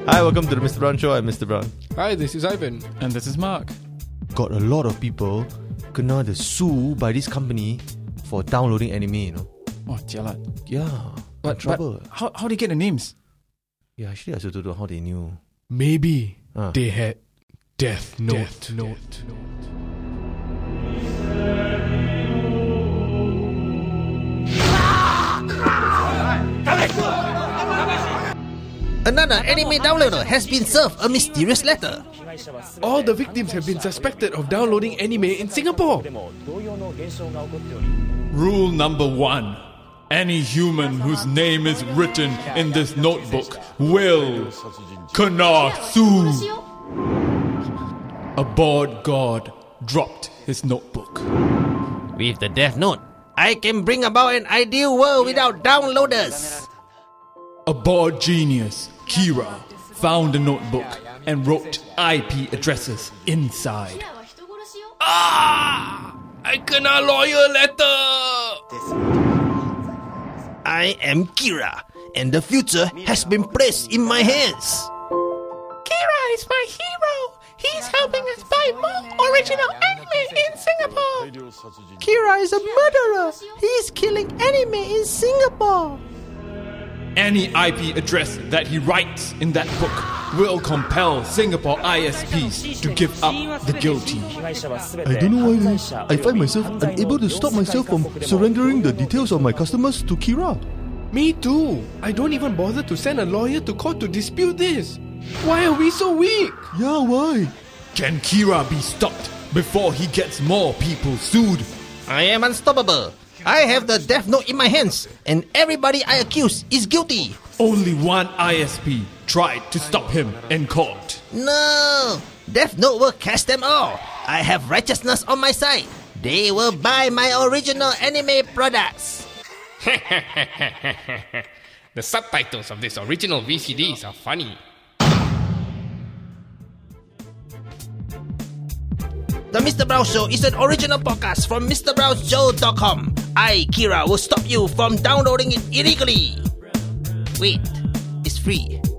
Hi, welcome to the Mr. Brown Show. I'm Mr. Brown. Hi, this is Ivan. And this is Mark. Got a lot of people kena the sue by this company for downloading anime, you know. Oh, jialat. Yeah, But trouble. how do you get the names? Yeah, actually I also don't know how they knew. Maybe Ah. they had Death Note. Another anime downloader has been served a mysterious letter. All the victims have been suspected of downloading anime in Singapore. Rule number 1. Any human whose name is written in this notebook will kena sue. A bored god dropped his notebook. With the Death Note, I can bring about an ideal world without downloaders. A bored genius, Kira, found the notebook and wrote IP addresses inside. I kena lawyer letter. I am Kira, and the future has been placed in my hands. Kira is my hero. He's helping us buy more original anime in Singapore. Kira is a murderer. He's killing anime in Singapore. Any IP address that he writes in that book will compel Singapore ISPs to give up the guilty. I don't know why I find myself unable to stop myself from surrendering the details of my customers to Kira. Me too. I don't even bother to send a lawyer to court to dispute this. Why are we so weak? Yeah, why? Can Kira be stopped before he gets more people sued? I am unstoppable. I have the Death Note in my hands, and everybody I accuse is guilty. Only one ISP tried to stop him in court. No! Death Note will catch them all. I have righteousness on my side. They will buy my original anime products. The subtitles of this original VCDs are funny. The Mr. Brown Show is an original podcast from MrBrownShow.com. I, Kira, will stop you from downloading it illegally. Wait, it's free.